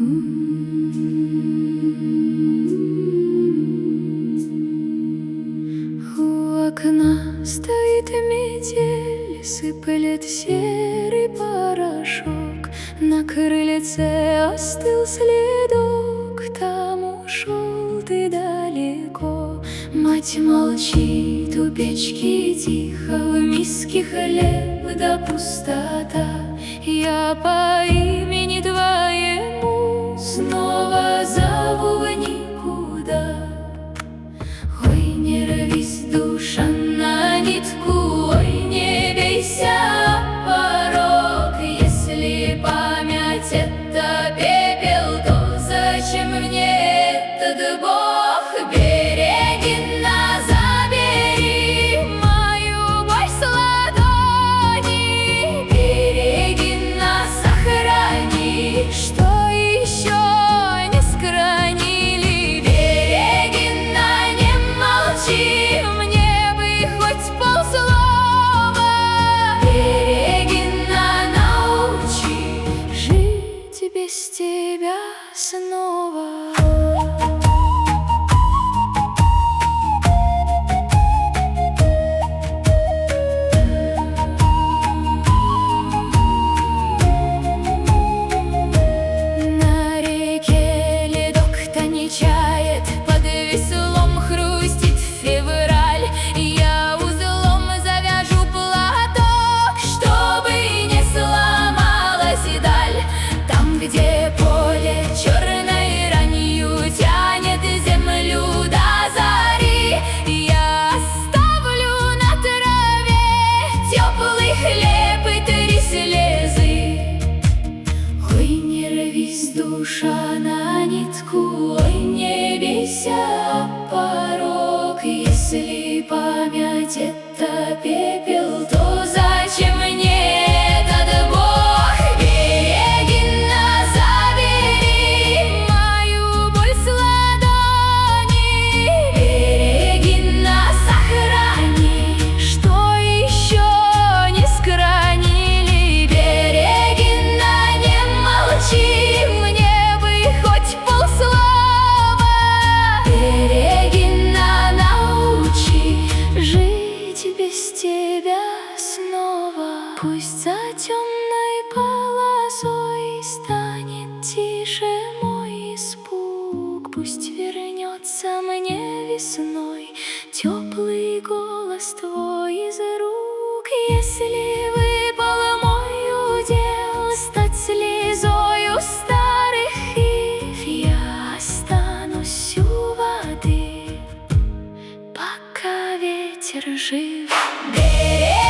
У окна стоит метель, сыплет серый порошок. На крыльце остыл следок, там ушел ты далеко. Мать молчит у печки тихо, в миске хлеб да пустота. Я по имени твоему снова зову в никуда. Ой, не рвись, душа, на нитку, ой, не бейся о порог. Если память — это пепел, то зачем мне этот Бог? Берегинна, забери мою боль с ладони, берегинна, сохрани, что еще не скранили. Берегинна, не молчи, мне бы хоть полслова. Берегинна, научи жить без тебя снова. Под веслом хрустит февраль, я узлом завяжу платок, чтобы не сломалась даль. Там, где поле черной ранью тянет землю до зари, я оставлю на траве теплый хлеб и 3 слезы. Ой, не рвись, душа, на нитку, ой, не бейся о порог. Если память — это пепел, то зачем мне этот Бог? Берегинна, забери мою боль с ладони, берегинна, сохрани, что еще не скранили. Берегинна, не молчи, мне бы хоть полслова. Берегинна, научи жить без тебя снова. Пусть за темной полосой станет тише мой испуг, пусть вернется мне весной теплый голос твой из рук. Если выпал мой удел стать слезою старых ив, я останусь у воды, пока ветер жив.